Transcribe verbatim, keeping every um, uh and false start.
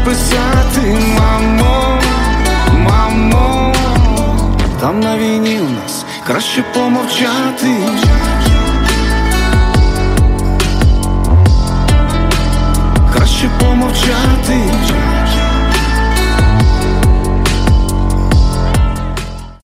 написати: мамо, мамо, там на війні у нас краще помовчати.